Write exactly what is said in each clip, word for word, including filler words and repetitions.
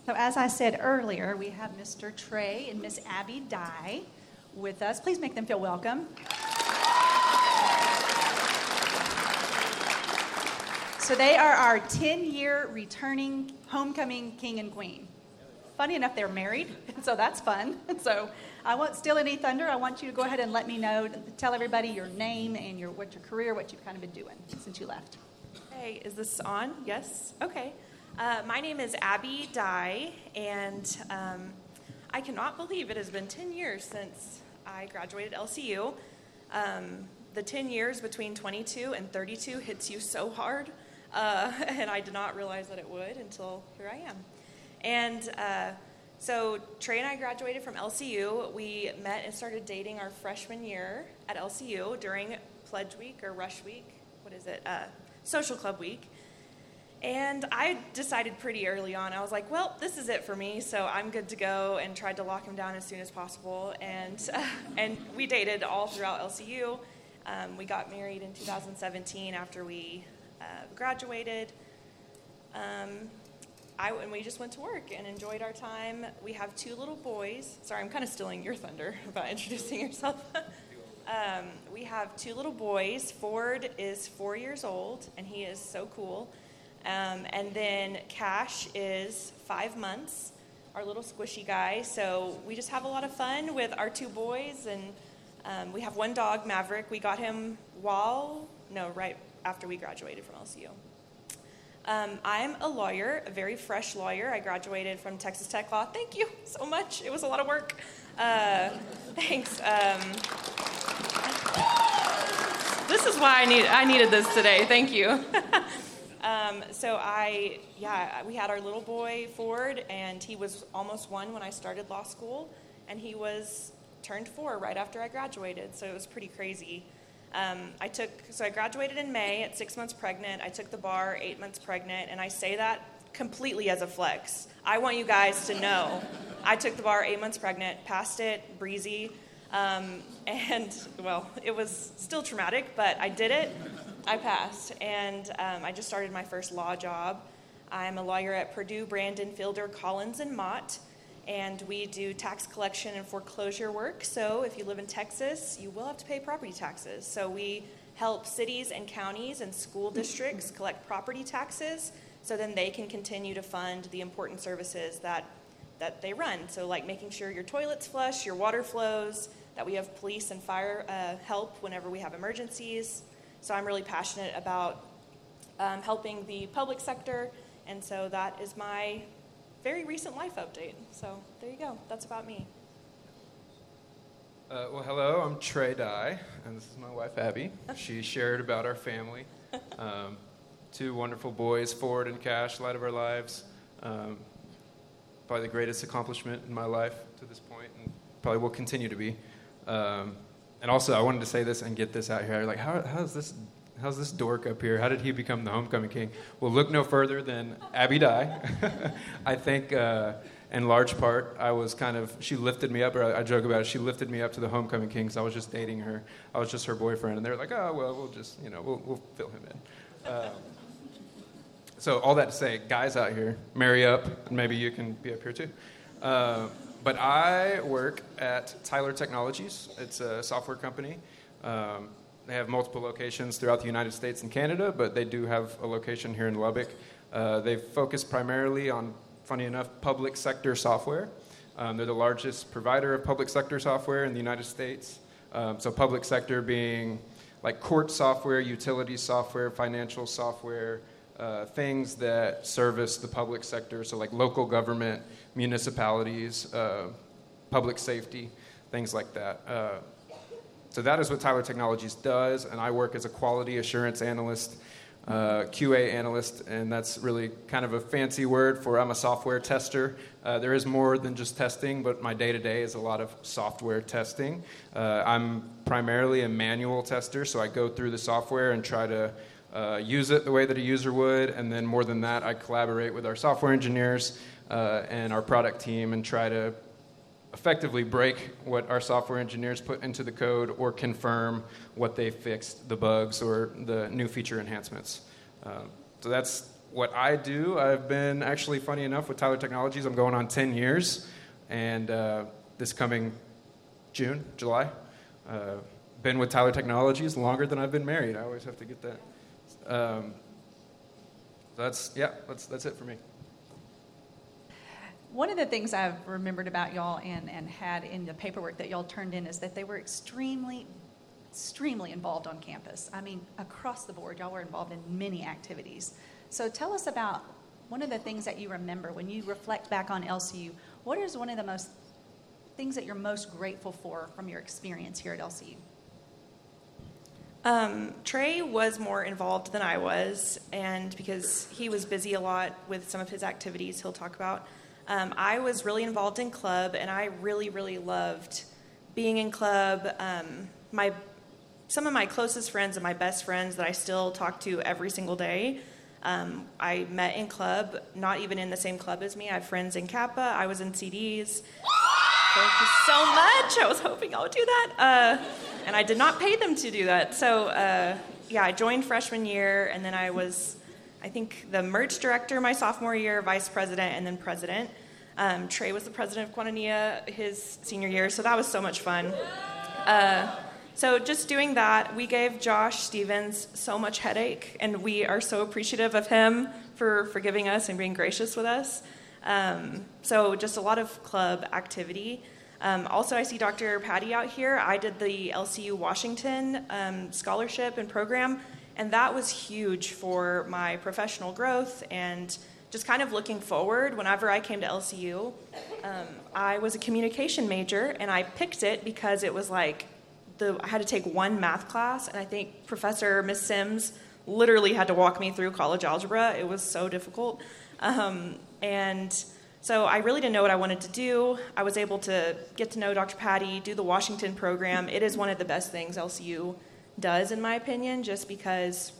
So as I said earlier, we have Mister Trey and Miss Abby Dye with us. Please make them feel welcome. So they are our ten-year returning homecoming king and queen. Funny enough, they're married, so that's fun. So I won't steal any thunder. I want you to go ahead and let me know, tell everybody your name and your what your career, what you've kind of been doing since you left. Hey, is this on? Yes? Okay. Uh, my name is Abby Dye, and um, I cannot believe it has been ten years since I graduated L C U. Um, the ten years between twenty-two and thirty-two hits you so hard, uh, and I did not realize that it would until here I am. And uh, so Trey and I graduated from L C U. We met and started dating our freshman year at L C U during Pledge Week or Rush Week. What is it? Uh, Social Club Week. And I decided pretty early on, I was like, well, this is it for me, so I'm good to go, and tried to lock him down as soon as possible. And uh, and we dated all throughout L C U. Um, we got married in two thousand seventeen after we uh, graduated. Um, I, and we just went to work and enjoyed our time. We have two little boys. Sorry, I'm kind of stealing your thunder about introducing yourself. um, we have two little boys. Ford is four years old, and he is so cool. Um, and then Cash is five months, our little squishy guy. So we just have a lot of fun with our two boys. And um, we have one dog, Maverick. We got him while, no, right after we graduated from L C U. Um, I'm a lawyer, a very fresh lawyer. I graduated from Texas Tech Law. Thank you so much. It was a lot of work. Uh, thanks. Um, this is why I need I needed this today. Thank you. um, so I, yeah, we had our little boy Ford, and he was almost one when I started law school, and he was turned four right after I graduated. So it was pretty crazy. Um, I took, so I graduated in May at six months pregnant. I took the bar eight months pregnant, and I say that completely as a flex. I want you guys to know I took the bar eight months pregnant, passed it, breezy, um, and, well, it was still traumatic, but I did it. I passed, and um, I just started my first law job. I'm a lawyer at Purdue, Brandon, Fielder, Collins, and Mott. And we do tax collection and foreclosure work. So if you live in Texas, you will have to pay property taxes. So we help cities and counties and school districts collect property taxes so then they can continue to fund the important services that, that they run. So like making sure your toilets flush, your water flows, that we have police and fire uh, help whenever we have emergencies. So I'm really passionate about um, helping the public sector. And so that is my very recent life update. So there you go. That's about me. Uh, well, hello. I'm Trey Dye, and this is my wife, Abby. She shared about our family. Um, two wonderful boys, Ford and Cash, light of our lives. Um, probably the greatest accomplishment in my life to this point, and probably will continue to be. Um, and also, I wanted to say this and get this out here. Like, how how's this How's this dork up here? How did he become the homecoming king? Well, look no further than Abby Dye. I think, uh, in large part, I was kind of, she lifted me up, or I, I joke about it, she lifted me up to the homecoming king because I was just dating her. I was just her boyfriend, and they were like, oh, well, we'll just, you know, we'll, we'll fill him in. Uh, so all that to say, guys out here, marry up, and maybe you can be up here too. Uh, but I work at Tyler Technologies. It's a software company. Um, They have multiple locations throughout the United States and Canada, but they do have a location here in Lubbock. Uh, they focus primarily on, funny enough, public sector software. Um, they're the largest provider of public sector software in the United States. Um, so public sector being like court software, utility software, financial software, uh, things that service the public sector, so like local government, municipalities, uh, public safety, things like that. Uh, So that is what Tyler Technologies does, and I work as a quality assurance analyst, uh, Q A analyst, and that's really kind of a fancy word for I'm a software tester. Uh, there is more than just testing, but my day-to-day is a lot of software testing. Uh, I'm primarily a manual tester, so I go through the software and try to uh, use it the way that a user would, and then more than that, I collaborate with our software engineers uh, and our product team and try to effectively break what our software engineers put into the code or confirm what they fixed, the bugs or the new feature enhancements. Uh, so that's what I do, I've been actually, funny enough, with Tyler Technologies, I'm going on ten years. And uh, this coming June, July, uh, been with Tyler Technologies longer than I've been married. I always have to get that. Um, that's, yeah, that's, that's it for me. One of the things I've remembered about y'all and, and had in the paperwork that y'all turned in is that they were extremely, extremely involved on campus. I mean, across the board, y'all were involved in many activities. So tell us about one of the things that you remember when you reflect back on L C U. What is one of the most things that you're most grateful for from your experience here at L C U? Um, Trey was more involved than I was, and because he was busy a lot with some of his activities he'll talk about. Um, I was really involved in club, and I really, really loved being in club. Um, my some of my closest friends and my best friends that I still talk to every single day, um, I met in club, not even in the same club as me. I have friends in Kappa. I was in C Ds. Thank you so much. I was hoping I would do that. Uh, and I did not pay them to do that. So, uh, yeah, I joined freshman year, and then I was, I think, the merch director my sophomore year, vice president, and then president. Um, Trey was the president of Koinonia his senior year, so that was so much fun. Uh, so just doing that, we gave Josh Stevens so much headache, and we are so appreciative of him for forgiving us and being gracious with us. Um, so just a lot of club activity. Um, also, I see Doctor Patty out here. I did the L C U Washington um, scholarship and program, and that was huge for my professional growth and just kind of looking forward. Whenever I came to L C U, um, I was a communication major, and I picked it because it was like the I had to take one math class, and I think Professor Miss Sims literally had to walk me through college algebra. It was so difficult. Um, and so I really didn't know what I wanted to do. I was able to get to know Doctor Patty, do the Washington program. It is one of the best things L C U does, in my opinion, just because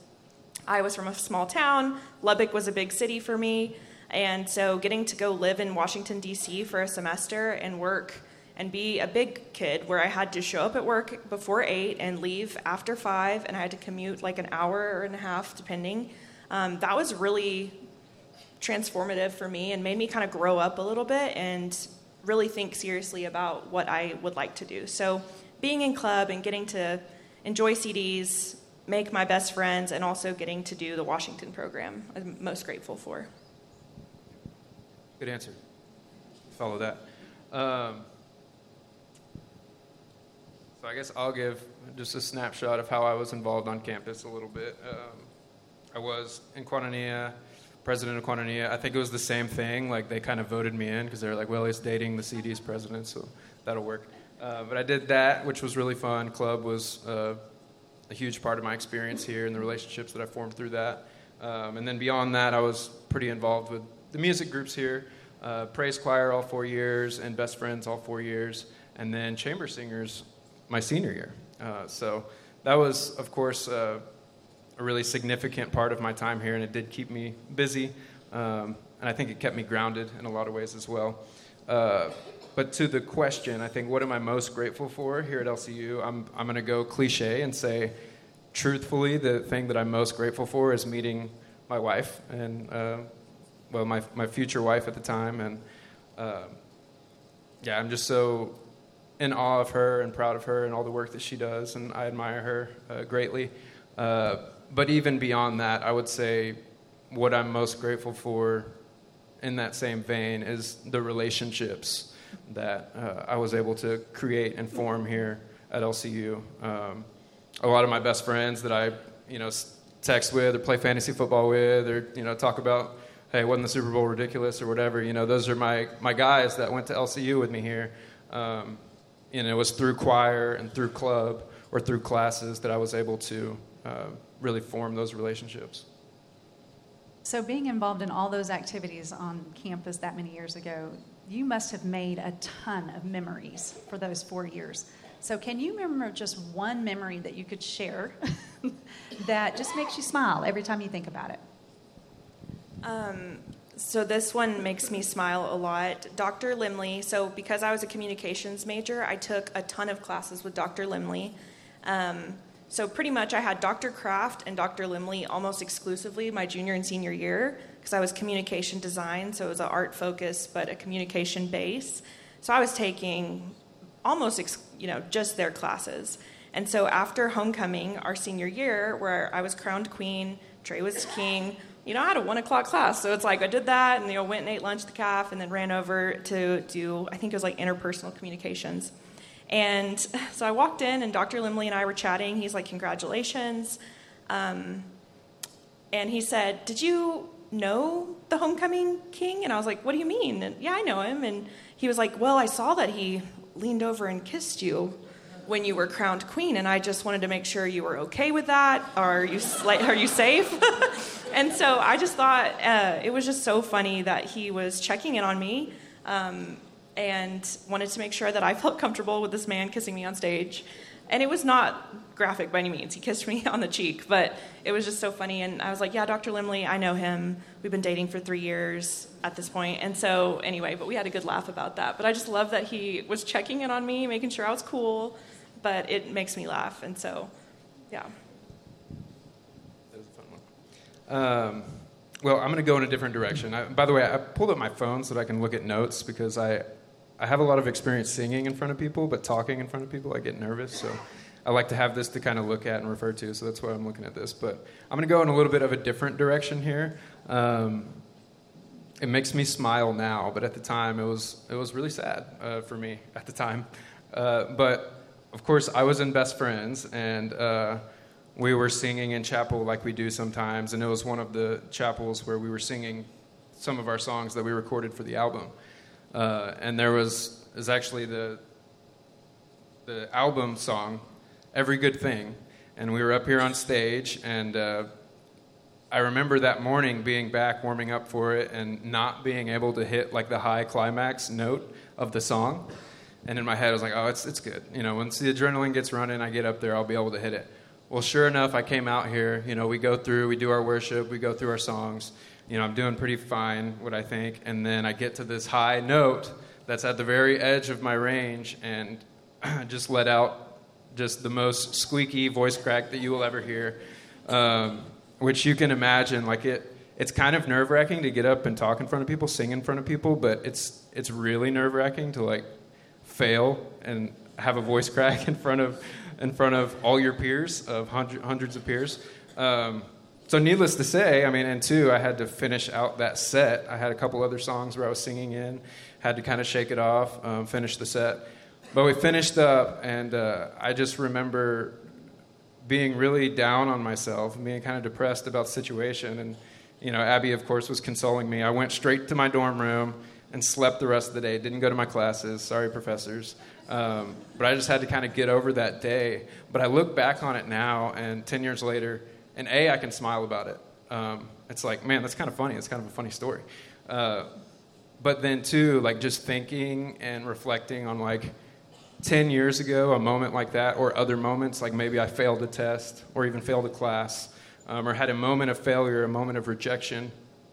I was from a small town. Lubbock was a big city for me. And so getting to go live in Washington, D C for a semester and work and be a big kid where I had to show up at work before eight and leave after five, and I had to commute like an hour and a half, depending. Um, that was really transformative for me and made me kind of grow up a little bit and really think seriously about what I would like to do. So being in club and getting to enjoy C Ds, make my best friends, and also getting to do the Washington program, I'm most grateful for. Good answer. Follow that. Um, so I guess I'll give just a snapshot of how I was involved on campus a little bit. Um, I was in Koinonia, president of Koinonia. I think it was the same thing. Like, they kind of voted me in because they were like, well, he's dating the C D's president, so that'll work. Uh, but I did that, which was really fun. Club was uh, a huge part of my experience here and the relationships that I formed through that. Um, and then beyond that, I was pretty involved with the music groups here, uh, praise choir all four years, and best friends all four years, and then chamber singers my senior year. Uh, so that was, of course, uh, a really significant part of my time here, and it did keep me busy, um, and I think it kept me grounded in a lot of ways as well. Uh, but to the question, I think, what am I most grateful for here at L C U? I'm I'm going to go cliche and say, truthfully, the thing that I'm most grateful for is meeting my wife, and uh, well, my my future wife at the time, and uh, yeah, I'm just so in awe of her and proud of her and all the work that she does, and I admire her uh, greatly. Uh, but even beyond that, I would say what I'm most grateful for in that same vein is the relationships that uh, I was able to create and form here at L C U. Um, a lot of my best friends that I, you know, text with or play fantasy football with, or, you know, talk about, hey, wasn't the Super Bowl ridiculous or whatever, you know, those are my, my guys that went to L C U with me here. Um, you know, it was through choir and through club or through classes that I was able to uh, really form those relationships. So being involved in all those activities on campus that many years ago, you must have made a ton of memories for those four years. So can you remember just one memory that you could share that just makes you smile every time you think about it? Um, so this one makes me smile a lot. Doctor Limley, so because I was a communications major, I took a ton of classes with Doctor Limley. Um, so pretty much I had Doctor Kraft and Doctor Limley almost exclusively my junior and senior year because I was communication design, so it was an art focus but a communication base. So I was taking almost, ex- you know, just their classes. And so after homecoming, our senior year, where I was crowned queen, Trey was king, you know, I had a one o'clock class. So it's like I did that and, you know, went and ate lunch at the caf and then ran over to do, I think it was like interpersonal communications. And so I walked in and Doctor Limley and I were chatting. He's like, congratulations. Um, and he said, did you know the homecoming king? And I was like, what do you mean? And, yeah, I know him. And he was like, well, I saw that he leaned over and kissed you when you were crowned queen, and I just wanted to make sure you were okay with that. Are you like, are you safe? And so I just thought uh, it was just so funny that he was checking in on me um, and wanted to make sure that I felt comfortable with this man kissing me on stage. And it was not graphic by any means. He kissed me on the cheek, but it was just so funny. And I was like, yeah, Doctor Limley, I know him. We've been dating for three years at this point. And so anyway, but we had a good laugh about that. But I just love that he was checking in on me, making sure I was cool. But it makes me laugh. And so, yeah. That was a fun one. Um, well, I'm going to go in a different direction. I, by the way, I pulled up my phone so that I can look at notes because I, I have a lot of experience singing in front of people, but talking in front of people, I get nervous. So I like to have this to kind of look at and refer to, so that's why I'm looking at this. But I'm going to go in a little bit of a different direction here. Um, it makes me smile now, but at the time, it was it was really sad uh, for me at the time. Uh, but, of course, I was in Best Friends, and uh, we were singing in chapel like we do sometimes, and it was one of the chapels where we were singing some of our songs that we recorded for the album. Uh, and there was, was actually the the album song, Every Good Thing, and we were up here on stage, and uh, I remember that morning being back warming up for it and not being able to hit like the high climax note of the song. And in my head, I was like, oh, it's it's good. You know, once the adrenaline gets running, I get up there, I'll be able to hit it. Well, sure enough, I came out here. You know, we go through, we do our worship, we go through our songs. You know, I'm doing pretty fine, what I think. And then I get to this high note that's at the very edge of my range and just let out just the most squeaky voice crack that you will ever hear, um, which you can imagine. Like, it, it's kind of nerve-wracking to get up and talk in front of people, sing in front of people, but it's it's really nerve-wracking to, like, fail and have a voice crack in front of in front of all your peers, of hundred, hundreds of peers. Um, so needless to say, I mean, and two, I had to finish out that set. I had a couple other songs where I was singing in, had to kind of shake it off, um, finish the set. But we finished up, and uh, I just remember being really down on myself, being kind of depressed about the situation. And, you know, Abby, of course, was consoling me. I went straight to my dorm room and slept the rest of the day. Didn't go to my classes. Sorry, professors. Um, but I just had to kind of get over that day. But I look back on it now, and ten years later, and A, I can smile about it. Um, it's like, man, that's kind of funny. It's kind of a funny story. Uh, but then, too, like, just thinking and reflecting on, like, ten years ago, a moment like that, or other moments, like maybe I failed a test, or even failed a class, um, or had a moment of failure, a moment of rejection,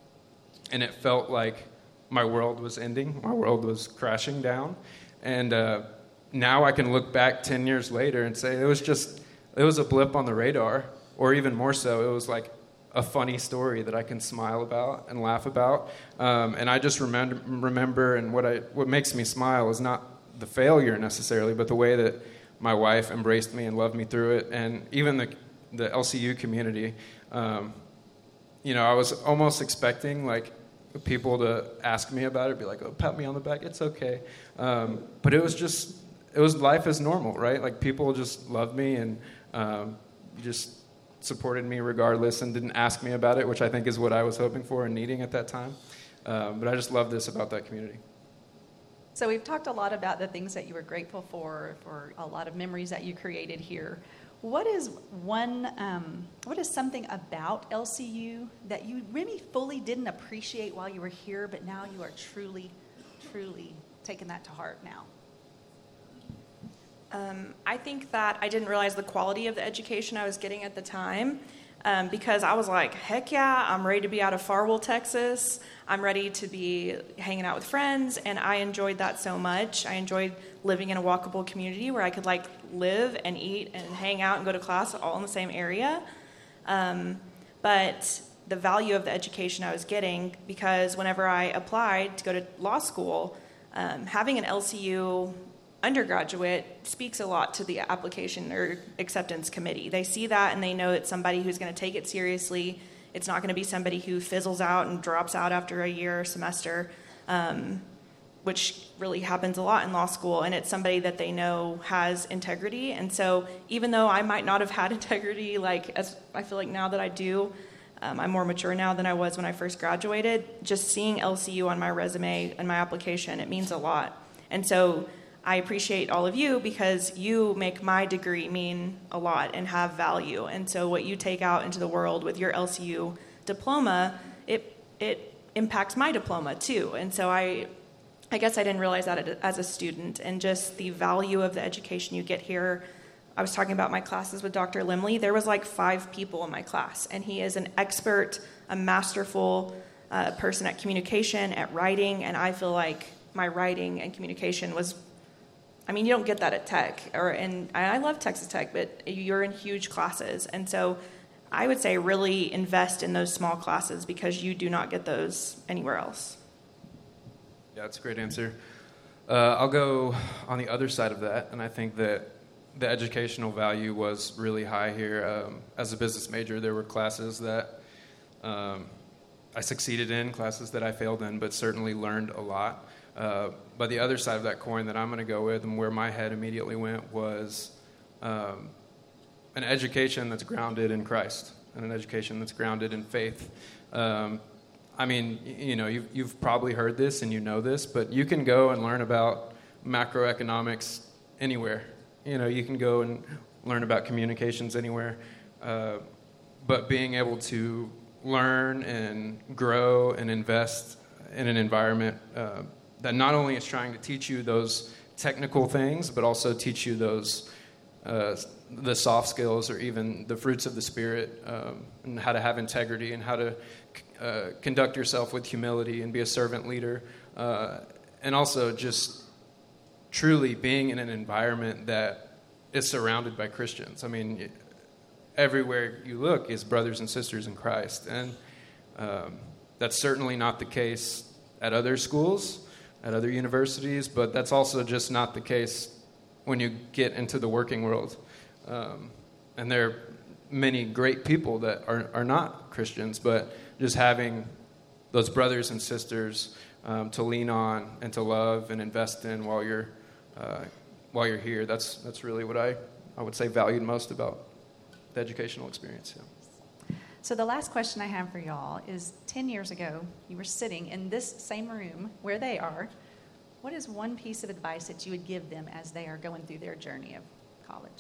and it felt like my world was ending, my world was crashing down. And uh, now I can look back ten years later and say it was just, it was a blip on the radar, or even more so, it was like a funny story that I can smile about and laugh about. Um, and I just remember, remember, and what I what makes me smile is not the failure necessarily, but the way that my wife embraced me and loved me through it, and even the the L C U community. Um, you know, I was almost expecting like people to ask me about it, be like, "Oh, pat me on the back, it's okay." Um, but it was just, it was life as normal, right? Like, people just loved me and um, just supported me regardless, and didn't ask me about it, which I think is what I was hoping for and needing at that time. Um, but I just love this about that community. So we've talked a lot about the things that you were grateful for, for a lot of memories that you created here. What is one, um, what is something about L C U that you really fully didn't appreciate while you were here, but now you are truly, truly taking that to heart now? Um, I think that I didn't realize the quality of the education I was getting at the time. um, because I was like, heck yeah, I'm ready to be out of Farwell, Texas. I'm ready to be hanging out with friends, and I enjoyed that so much. I enjoyed living in a walkable community where I could like live and eat and hang out and go to class all in the same area. Um, but the value of the education I was getting, because whenever I applied to go to law school, um, having an L C U undergraduate speaks a lot to the application or acceptance committee. They see that and they know it's somebody who's going to take it seriously. It's not going to be somebody who fizzles out and drops out after a year or semester, um, which really happens a lot in law school. And it's somebody that they know has integrity. And so even though I might not have had integrity, like as I feel like now that I do, um, I'm more mature now than I was when I first graduated, just seeing L C U on my resume and my application, it means a lot. And so I appreciate all of you because you make my degree mean a lot and have value. And so what you take out into the world with your L C U diploma, it it impacts my diploma too. And so I I guess I didn't realize that as a student, and just the value of the education you get here. I was talking about my classes with Doctor Limley. There was like five people in my class, and he is an expert, a masterful uh, person at communication, at writing, and I feel like my writing and communication was, I mean, you don't get that at Tech, or and I love Texas Tech, but you're in huge classes. And so I would say really invest in those small classes because you do not get those anywhere else. Yeah, that's a great answer. Uh, I'll go on the other side of that, and I think that the educational value was really high here. Um, as a business major, there were classes that um, I succeeded in, classes that I failed in, but certainly learned a lot. Uh, but the other side of that coin that I'm going to go with, and where my head immediately went, was um, an education that's grounded in Christ, and an education that's grounded in faith. Um, I mean, you know, you've, you've probably heard this and you know this, but you can go and learn about macroeconomics anywhere. You know, you can go and learn about communications anywhere. Uh, but being able to learn and grow and invest in an environment uh, that not only is trying to teach you those technical things, but also teach you those uh, the soft skills or even the fruits of the Spirit, um, and how to have integrity and how to uh, conduct yourself with humility and be a servant leader, uh, and also just truly being in an environment that is surrounded by Christians. I mean, everywhere you look is brothers and sisters in Christ, and um, that's certainly not the case at other schools, at other universities, but that's also just not the case when you get into the working world. Um, and there are many great people that are, are not Christians, but just having those brothers and sisters um, to lean on and to love and invest in while you're uh, while you're here, that's that's really what I, I would say valued most about the educational experience. Yeah. So the last question I have for y'all is, ten years ago, you were sitting in this same room where they are. What is one piece of advice that you would give them as they are going through their journey of college?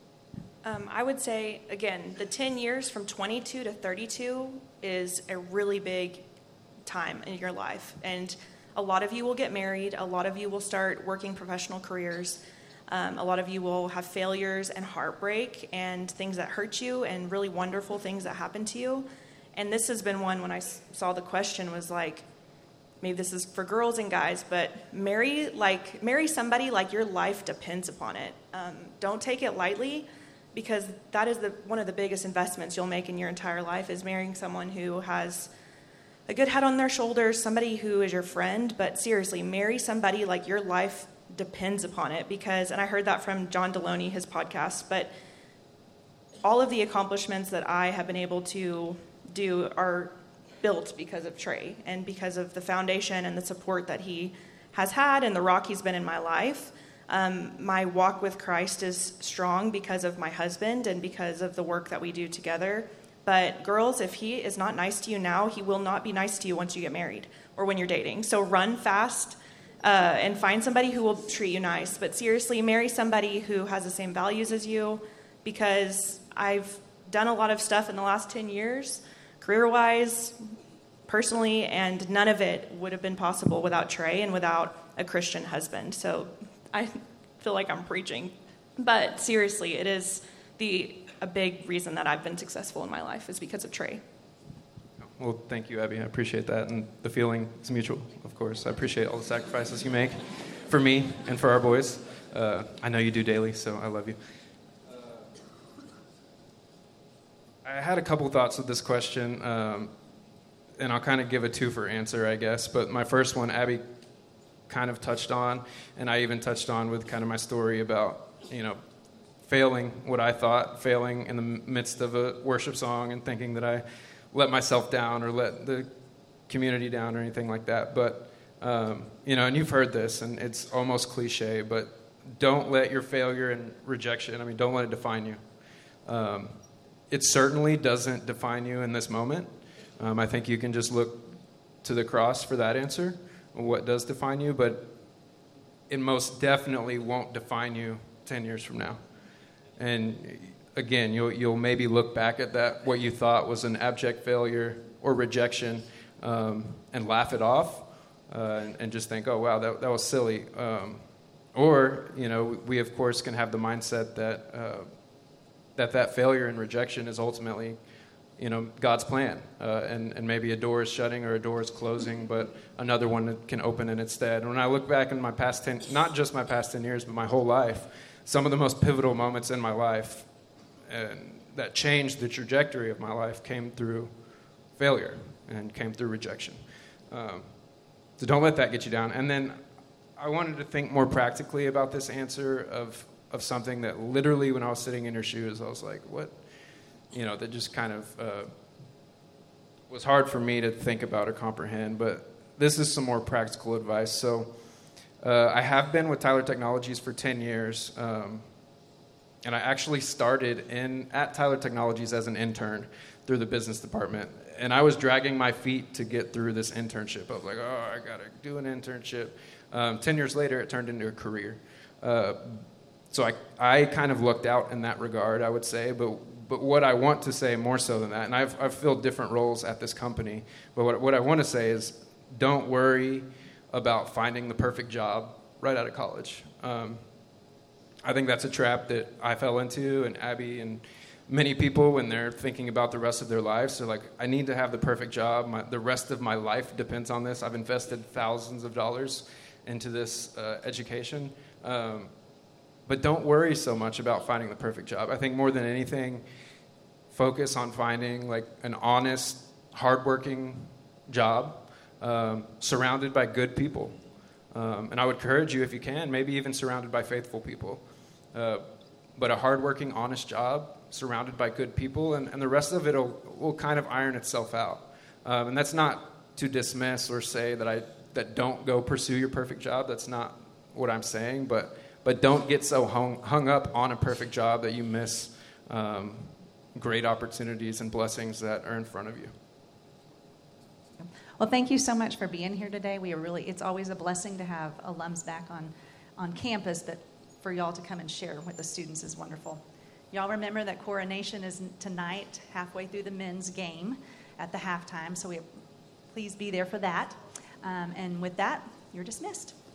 Um, I would say, again, the ten years from twenty-two to thirty-two is a really big time in your life. And a lot of you will get married. A lot of you will start working professional careers. Um, a lot of you will have failures and heartbreak and things that hurt you and really wonderful things that happen to you. And this has been one when I saw the question was like, maybe this is for girls and guys, but marry like marry somebody like your life depends upon it. Um, don't take it lightly, because that is the one of the biggest investments you'll make in your entire life, is marrying someone who has a good head on their shoulders, somebody who is your friend. But seriously, marry somebody like your life depends upon it, because, and I heard that from John Deloney, his podcast, but all of the accomplishments that I have been able to do are built because of Trey and because of the foundation and the support that he has had and the rock he's been in my life. Um, my walk with Christ is strong because of my husband and because of the work that we do together. But girls, if he is not nice to you now, he will not be nice to you once you get married or when you're dating. So run fast uh, and find somebody who will treat you nice. But seriously, marry somebody who has the same values as you, because I've done a lot of stuff in the last ten years, career-wise, personally, and none of it would have been possible without Trey and without a Christian husband. So I feel like I'm preaching. But seriously, it is the a big reason that I've been successful in my life is because of Trey. Well, thank you, Abby. I appreciate that. And the feeling is mutual, of course. I appreciate all the sacrifices you make for me and for our boys. Uh, I know you do daily, so I love you. Uh, I had a couple thoughts with this question, um, and I'll kind of give a two-for answer, I guess. But my first one, Abby kind of touched on, and I even touched on with kind of my story about, you know, failing what I thought, failing in the midst of a worship song and thinking that I let myself down or let the community down or anything like that. But, um, you know, and you've heard this, and it's almost cliche, but don't let your failure and rejection, I mean, don't let it define you. Um, it certainly doesn't define you in this moment. Um, I think you can just look to the cross for that answer, what does define you, but it most definitely won't define you ten years from now. And again, you'll, you'll maybe look back at that, what you thought was an abject failure or rejection, um, and laugh it off, uh, and, and just think, oh, wow, that, that was silly. Um, or, you know, we, of course, can have the mindset that, uh, that that failure and rejection is ultimately, you know, God's plan. Uh, and, and maybe a door is shutting or a door is closing, but another one can open in its stead. And when I look back in my past ten, not just my past ten years, but my whole life, some of the most pivotal moments in my life and that changed the trajectory of my life came through failure and came through rejection. Um, so don't let that get you down. And then I wanted to think more practically about this answer of, of something that literally when I was sitting in your shoes, I was like, what? You know, that just kind of uh, was hard for me to think about or comprehend. But this is some more practical advice. So uh, I have been with Tyler Technologies for ten years. Um, And I actually started in at Tyler Technologies as an intern through the business department. And I was dragging my feet to get through this internship. I was like, oh, I got to do an internship. Um, ten years later, it turned into a career. Uh, so I, I kind of looked out in that regard, I would say. But but what I want to say more so than that, and I've, I've filled different roles at this company, but what, what I want to say is don't worry about finding the perfect job right out of college. Um, I think that's a trap that I fell into, and Abby and many people when they're thinking about the rest of their lives. They're like, I need to have the perfect job. My, the rest of my life depends on this. I've invested thousands of dollars into this uh, education. Um, but don't worry so much about finding the perfect job. I think more than anything, focus on finding like an honest, hardworking job um, surrounded by good people. Um, and I would encourage you, if you can, maybe even surrounded by faithful people. Uh, but a hardworking, honest job surrounded by good people, and, and the rest of it will, will kind of iron itself out. Um, and that's not to dismiss or say that I that don't go pursue your perfect job. That's not what I'm saying. But but don't get so hung, hung up on a perfect job that you miss um, great opportunities and blessings that are in front of you. Well, thank you so much for being here today. We are really, it's always a blessing to have alums back on, on campus, but for y'all to come and share with the students is wonderful. Y'all remember that coronation is tonight, halfway through the men's game at the halftime, so we please be there for that. Um, and with that, you're dismissed.